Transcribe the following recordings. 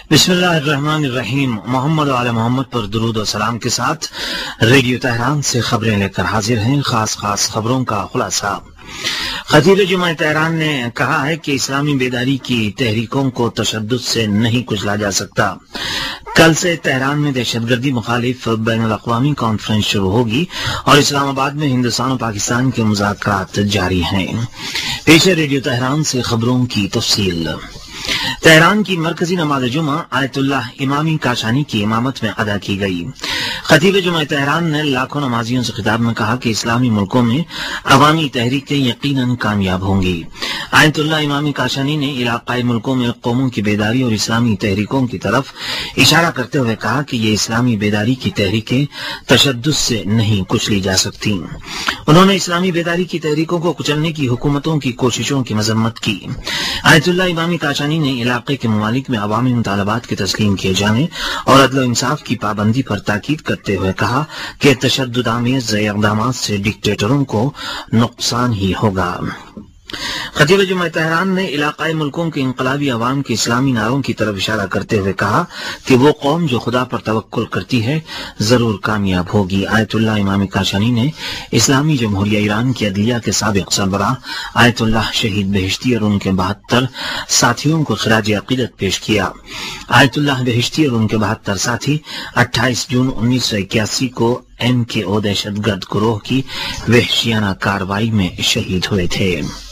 बिस्मिल्लाहिर्रहमानिर्रहीम। मोहम्मद वाले मोहम्मद पर दुरूद और सलाम के साथ रेडियो तेहरान से खबरें लेकर हाजिर हैं। खास खबरों का खुलासा। खतीब जुमा तेहरान ने कहा है कि इस्लामी बेदारी की तहरीकों को तशद्दुद से नहीं कुचला जा सकता। कल से तेहरान में दहशतगर्दी मुखालिफ बैनुल अक़वामी कॉन्फ्रेंस शुरू होगी और इस्लामाबाद में हिंदुस्तान और पाकिस्तान के मुज़ाकरात जारी हैं। पेश है रेडियो तेहरान से खबरों की तफसील। तेहरान की मरकजी नमाज जुमा आयतुल्लाह इमामी काशानी की इमामत में अदा की गई। खतीब जुमा तेहरान ने लाखों नमाजियों से खिताब में कहा कि इस्लामी मुल्कों में अवामी तहरीकें यकीनन कामयाब होंगी। आयतुल्लाह इमामी काशानी ने इलाकाई मुल्कों में कौमों की बेदारी और इस्लामी तहरीकों की तरफ इशारा करते हुए कहा कि ये इस्लामी बेदारी की तहरीकें तशद्दुद से नहीं कुचली जा सकती। उन्होंने इस्लामी बेदारी की तहरीकों को कुचलने की हुकूमतों की कोशिशों की मजम्मत की। आयतुल्लाह इमामी काशानी ने इलाके के ममालिक में अवामी मुतालबात के तस्लीम किए जाने और अदल इंसाफ की पाबंदी पर ताकीद करते हुए कहा कि तशद्दुद आमेज़ इक़दामात से डिक्टेटरों को नुकसान ही होगा। खतीब जुमा तेहरान ने इलाकाई मुल्कों के इनकलाबी अवाम के इस्लामी नारों की तरफ इशारा करते हुए कहा कि वो कौम जो खुदा पर तवक्कुल करती है जरूर कामयाब होगी। आयतुल्लाह इमामी काशानी ने इस्लामी जमहूरिया ईरान की अदलिया के साबिक़ सरबराह आयतुल्लाह शहीद बहिश्ती और उनके 72 साथियों को खिराज अकीदत पेश किया। आयतुल्लाह बहिश्ती और उनके 72 साथी 28 जून 1981 को MKO दहशतगर्द गिरोह की वहशियाना कार्रवाई में शहीद हुए थे।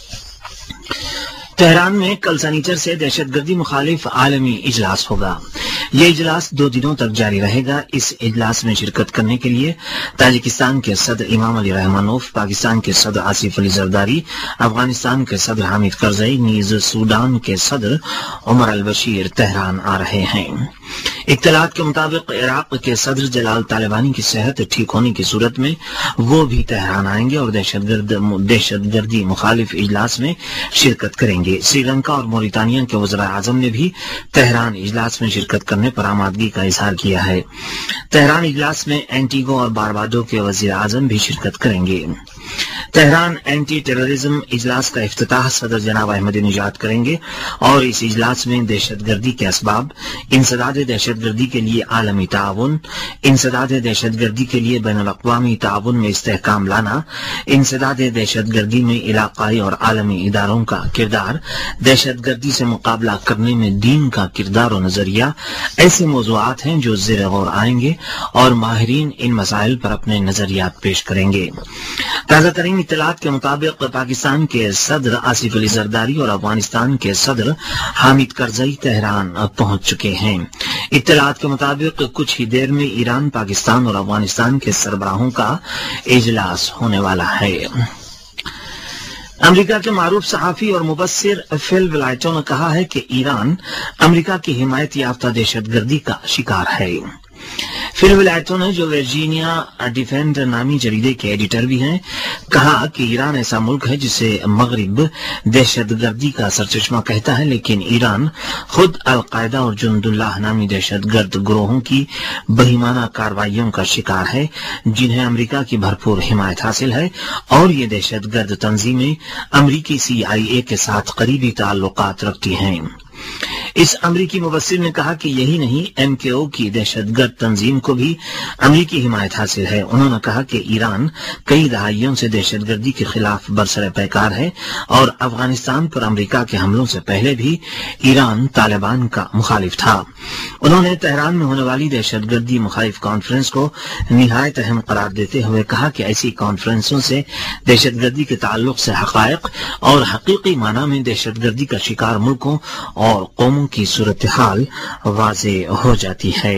तेहरान में कल सनीचर से दहशतगर्दी मुखालिफ आलमी इजलास होगा। ये इजलास 2 दिनों तक जारी रहेगा। इस इजलास में शिरकत करने के लिए ताजिकिस्तान के सदर इमाम अली रहमानोफ, पाकिस्तान के सदर आसिफ अली जरदारी, अफगानिस्तान के सदर हामिद करजई, नीज सूडान के सदर उमर अल बशीर तेहरान आ रहे हैं। इत्तलात के मुताबिक इराक के सदर जलाल तालिबानी की सेहत ठीक होने की सूरत में वो भी तेहरान आएंगे और दहशतगर्दी मुखालिफ इजलास में शिरकत करेंगे। श्रीलंका और मोरितानिया के वज़ीर आज़म ने भी तेहरान इजलास में शिरकत करने पर आमादगी का इजहार किया है। तेहरान इजलास में एंटीगो और बारबाडो के वज़ीर आज़म भी शिरकत करेंगे। तेहरान एंटी टेररिज्म इजलास का इफ्तिताह सदर जनाब अहमदीनेजाद करेंगे और इस इजलास में दहशतगर्दी के असबाब, इंसदाद दहशतगर्दी के लिए आलमी ताउन, इंसदाद दहशतगर्दी के लिए बैनुल अक़वामी ताउन में इस्तेहकाम लाना, इंसदाद दहशतगर्दी में इलाकाई और आलमी इदारों का किरदार, दहशतगर्दी से मुकाबला करने में दीन का किरदार और नजरिया ऐसे मौज़ूआत हैं जो ज़ेर गौर आएंगे और माहिरीन इन मसाइल पर अपने नजरियात पेश करेंगे। ताज़ा तरीन इत्तलात के मुताबिक पाकिस्तान के सदर आसिफ अली जरदारी और अफगानिस्तान के सदर हामिद करजई तेहरान पहुंच चुके हैं। इत्तलात के मुताबिक कुछ ही देर में ईरान, पाकिस्तान और अफगानिस्तान के सरबराहों का इजलास होने वाला है। अमेरिका के मारूफ सहाफी और मुबस्सिर फिल विलायतो ने कहा है कि ईरान अमेरिका की हिमायत याफ्ता दहशतगर्दी का शिकार है। फिल विलायतो ने, जो वर्जीनिया डिफेंडर नामी जरीदे के एडिटर भी हैं, कहा कि ईरान ऐसा मुल्क है जिसे मगरिब दहशतगर्दी का सरचश्मा कहता है, लेकिन ईरान खुद अलकायदा और जुंदुल्लाह नामी दहशतगर्द गिरोहों की बहिमाना कार्रवाइयों का शिकार है जिन्हें अमेरिका की भरपूर हिमायत हासिल है और ये दहशतगर्द तंजीमें अमरीकी CIA के साथ करीबी ताल्लुकात रखती हैं। इस अमरीकी मुबस्सिर ने कहा कि यही नहीं, MKO की दहशतगर्द तंजीम को भी अमरीकी हिमायत हासिल है। उन्होंने कहा कि ईरान कई दहाइयों से दहशतगर्दी के खिलाफ बरसर पैकार है और अफगानिस्तान पर अमरीका के हमलों से पहले भी ईरान तालिबान का मुखालिफ था। उन्होंने तेहरान में होने वाली दहशतगर्दी मुखालिफ कॉन्फ्रेंस को निहायत अहम करार देते हुए कहा कि ऐसी कॉन्फ्रेंसों से दहशतगर्दी के ताल्लुक से हकायक और हकीकी माना में दहशतगर्दी का शिकार मुल्कों और कौमों की सूरत हाल वाज़ेह हो जाती है।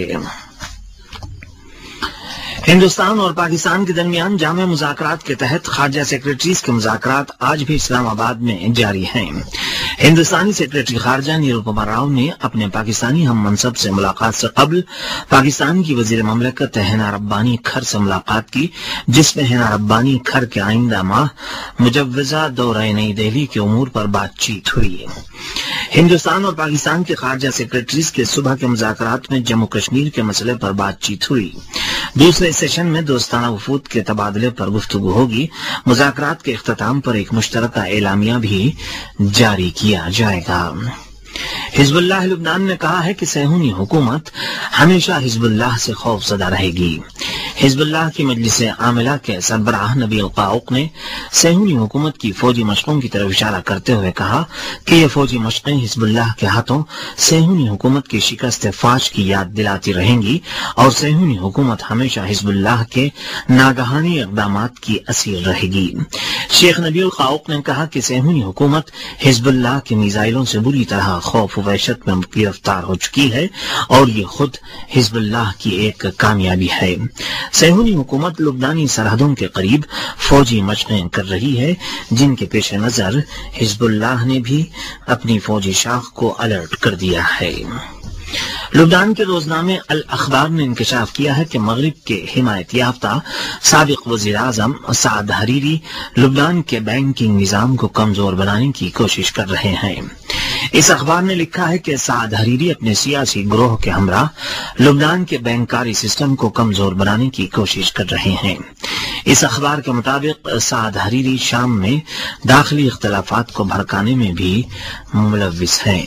हिंदुस्तान और पाकिस्तान के दरमियान जामे मुज़ाकरात के तहत खारजा सेक्रेटरीज के मुज़ाकरात आज भी इस्लामाबाद में जारी हैं। हिंदुस्तानी सेक्रेटरी खारजा निरुपमा राव ने अपने पाकिस्तानी हम मनसब से मुलाकात से कबल पाकिस्तान की वजीर ममलकत हिना रब्बानी खर से मुलाकात की, जिसमें हिना रब्बानी खर के आइंदा माह मुजव्वजा दौरे नई दिल्ली के उमूर पर बातचीत हुई। हिंदुस्तान और पाकिस्तान के खारजा सेक्रेटरीज के सुबह के मुज़ाकरात में जम्मू कश्मीर के मसले पर बातचीत हुई। दूसरे सेशन में दोस्ताना वफूद के तबादले पर गुफ्तगू होगी। मुज़ाकरात के इख्तिताम पर एक मुश्तरका एलामिया भी जारी किया जाएगा। حزب اللہ لبنان نے کہا ہے کہ صہیونی حکومت ہمیشہ حزب اللہ سے خوف زدہ رہے گی۔ حزب اللہ کی مجلس عاملہ کے سربراہ نبیل قاؤق نے صہیونی حکومت کی فوجی مشقوں کی طرف اشارہ کرتے ہوئے کہا کہ یہ فوجی مشقیں حزب اللہ کے ہاتھوں صہیونی حکومت کی شکست فاش کی یاد دلاتی رہیں گی اور صہیونی حکومت ہمیشہ حزب اللہ کے ناگہانی اقدامات کی اسیر رہے گی۔ شیخ نبیل قاؤق نے کہا کہ صہیونی حکومت حزب اللہ کے میزائلوں سے بری طرح خوف و وحشت میں گرفتار ہو چکی ہے اور یہ خود حزب اللہ کی ایک کامیابی ہے۔ صہیونی حکومت لبنانی سرحدوں کے قریب فوجی مشقیں کر رہی ہے، جن کے پیش نظر حزب اللہ نے بھی اپنی فوجی شاخ کو الرٹ کر دیا ہے۔ لبنان کے روزنامے الاخبار نے انکشاف کیا ہے کہ مغرب کے حمایت یافتہ سابق وزیر اعظم سعد حریری لبنان کے بینکنگ نظام کو کمزور بنانے کی کوشش کر رہے ہیں۔ اس اخبار نے لکھا ہے کہ سعد حریری اپنے سیاسی گروہ کے ہمراہ لبنان کے بینکاری سسٹم کو کمزور بنانے کی کوشش کر رہے ہیں۔ اس اخبار کے مطابق سعد حریری شام میں داخلی اختلافات کو بھڑکانے میں بھی ملوث ہیں۔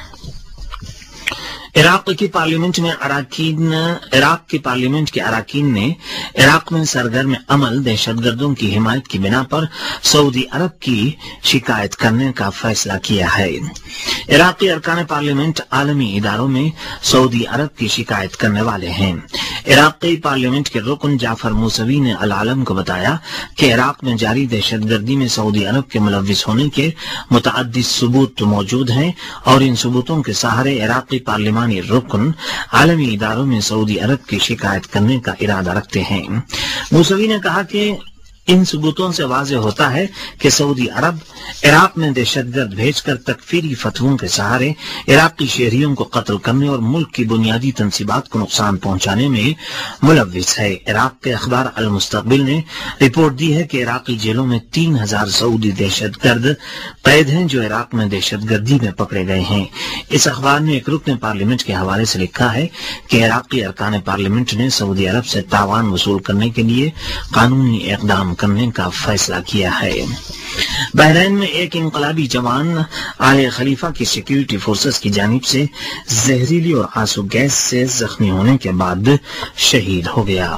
عراق کی پارلیمنٹ کے اراکین نے عراق میں سرگرم عمل دہشت گردوں کی حمایت کی بنا پر سعودی عرب کی شکایت کرنے کا فیصلہ کیا ہے۔ عراقی ارکان پارلیمنٹ عالمی اداروں میں سعودی عرب کی شکایت کرنے والے ہیں۔ عراقی پارلیمنٹ کے رکن جعفر موسوی نے العالم کو بتایا کہ عراق میں جاری دہشت گردی میں سعودی عرب کے ملوث ہونے کے متعدد ثبوت موجود ہیں اور ان ثبوتوں کے سہارے عراقی پارلیمانی رکن عالمی اداروں میں سعودی عرب کی شکایت کرنے کا ارادہ رکھتے ہیں۔ موسوی نے کہا کہ ان ثبوتوں سے واضح ہوتا ہے کہ سعودی عرب عراق میں دہشت گرد بھیج کر تکفیری فتووں کے سہارے عراقی شہریوں کو قتل کرنے اور ملک کی بنیادی تنصیبات کو نقصان پہنچانے میں ملوث ہے۔ عراق کے اخبار المستقبل نے رپورٹ دی ہے کہ عراقی جیلوں میں 3000 سعودی دہشت گرد قید ہیں جو عراق میں دہشت گردی میں پکڑے گئے ہیں۔ اس اخبار نے ایک رکن پارلیمنٹ کے حوالے سے لکھا ہے کہ عراقی ارکان پارلیمنٹ نے سعودی عرب سے تاوان وصول کرنے کے لیے قانونی اقدام کرنے کا فیصلہ کیا ہے۔ بحرین میں ایک انقلابی جوان آل خلیفہ کی سیکیورٹی فورسز کی جانب سے زہریلی اور آنسو گیس سے زخمی ہونے کے بعد شہید ہو گیا۔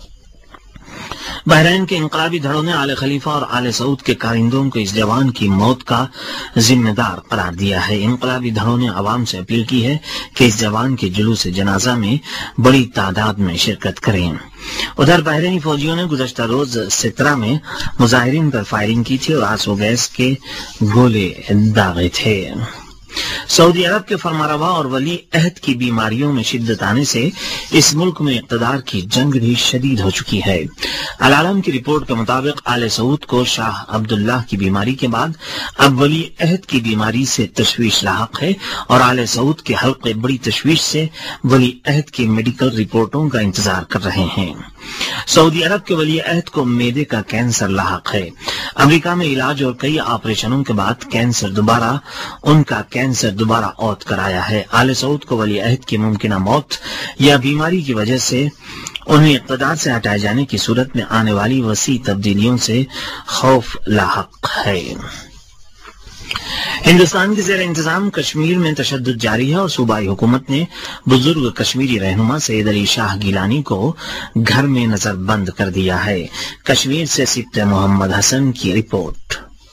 بحرین کے انقلابی دھڑوں نے آل خلیفہ اور آل سعود کے کارندوں کو اس جوان کی موت کا ذمہ دار قرار دیا ہے۔ انقلابی دھڑوں نے عوام سے اپیل کی ہے کہ اس جوان کے جلوس جنازہ میں بڑی تعداد میں شرکت کریں۔ ادھر بحرینی فوجیوں نے گزشتہ روز سترہ میں مظاہرین پر فائرنگ کی تھی اور آنسو گیس کے گولے داغے تھے۔ سعودی عرب کے فرمانروا اور ولی عہد کی بیماریوں میں شدت آنے سے اس ملک میں اقتدار کی جنگ بھی شدید ہو چکی ہے۔ العالم کی رپورٹ کے مطابق آل سعود کو شاہ عبداللہ کی بیماری کے بعد اب ولی عہد کی بیماری سے تشویش لاحق ہے اور آل سعود کے حلقے بڑی تشویش سے ولی عہد کی میڈیکل رپورٹوں کا انتظار کر رہے ہیں۔ سعودی عرب کے ولی عہد کو معدے کا کینسر لاحق ہے۔ امریکہ میں علاج اور کئی آپریشنوں کے بعد ان کا کینسر دوبارہ عود کرایا ہے۔ آل سعود کو ولی عہد کی ممکنہ موت یا بیماری کی وجہ سے انہیں اقتدار سے ہٹائے جانے کی صورت میں آنے والی وسیع تبدیلیوں سے خوف لاحق ہے۔ ہندوستان کے زیر انتظام کشمیر میں تشدد جاری ہے اور صوبائی حکومت نے بزرگ کشمیری رہنما سید علی شاہ گیلانی کو گھر میں نظر بند کر دیا ہے۔ کشمیر سے سپت محمد حسن کی رپورٹ۔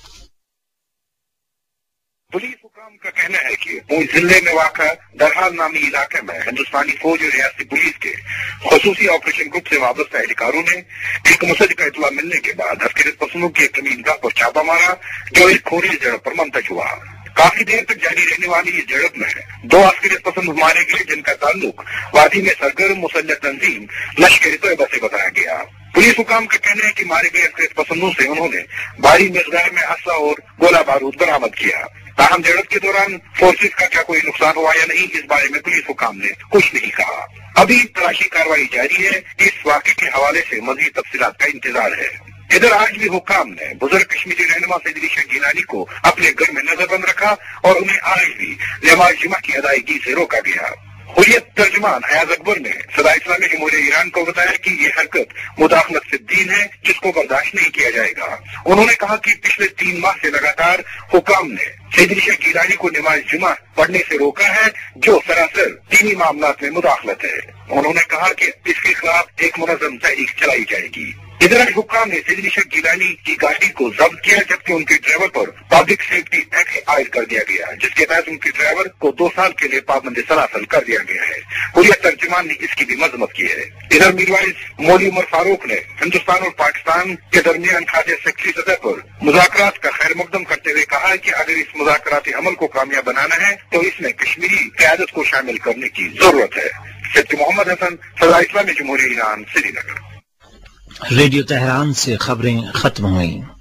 پولیس حکام کا کہنا ہے کہ پونچھ ضلع میں واقع درحال نامی علاقے میں ہندوستانی فوج اور ریاستی پولیس کے خصوصی آپریشن گروپ سے وابستہ اہلکاروں نے ایک مسجد کا اطلاع ملنے کے بعد عسکریت پسندوں کی ایک کمینگاہ پر چھاپا مارا جو ایک کھوری جڑپ پر منتج ہوا۔ کافی دیر تک جاری رہنے والی یہ جڑپ میں 2 عسکریت پسند مارے گئے جن کا تعلق وادی میں سرگرم مسلح تنظیم لشکر طیبہ سے بتایا گیا۔ پولیس حکام کا کہنا ہے کہ مارے گئے عسکریت پسندوں سے انہوں نے بھاری مقدار میں اسلحہ اور گولہ بارود برآمد کیا۔ تاہم جڑپ کے دوران فورسز کا کیا کوئی نقصان ہوا یا نہیں اس بارے میں پولیس حکام نے کچھ نہیں کہا۔ ابھی تلاشی کارروائی جاری ہے۔ اس واقعے کے حوالے سے مزید تفصیلات کا انتظار ہے۔ ادھر آج بھی حکام نے بزرگ کشمیری رہنما سید علی شاہ گیلانی کو اپنے گھر میں نظر بند رکھا اور انہیں آج بھی نماز جمعہ کی ادائیگی سے روکا گیا۔ حریت ترجمان ایاز اکبر نے صدائے اسلامی جمہوریہ ایران کو بتایا کہ یہ حرکت مداخلت فی الدین ہے جس کو برداشت نہیں کیا جائے گا۔ انہوں نے کہا کہ پچھلے 3 ماہ سے لگاتار حکام نے سید علی شاہ گیلانی کو نماز جمعہ پڑھنے سے روکا ہے جو سراسر دینی معاملات میں مداخلت ہے۔ انہوں نے کہا کہ اس کے خلاف ایک منظم تحریک چلائی جائے گی۔ ادھر حکام نے سید علی شاہ گیلانی کی گاڑی کو ضبط کیا جبکہ ان کے ڈرائیور پر پبلک سیفٹی ایکٹ عائد کر دیا گیا جس کے تحت ان کے ڈرائیور کو 2 سال کے لیے پابند سلاسل کر دیا گیا ہے۔ حریت ترجمان نے اس کی بھی مذمت کی ہے۔ ادھر میروائز مولوی عمر فاروق نے ہندوستان اور پاکستان کے درمیان خارجہ سیکرٹری سطح پر مذاکرات کا خیر مقدم کرتے ہوئے کہا ہے کہ اگر اس مذاکراتی عمل کو کامیاب بنانا ہے تو اس میں کشمیری قیادت کو شامل کرنے کی ضرورت ہے۔ سید محمد حسن، صدائے اسلامی جمہوریہ Iran, Srinagar. Radio Tehran سے خبریں ختم ہوئیں۔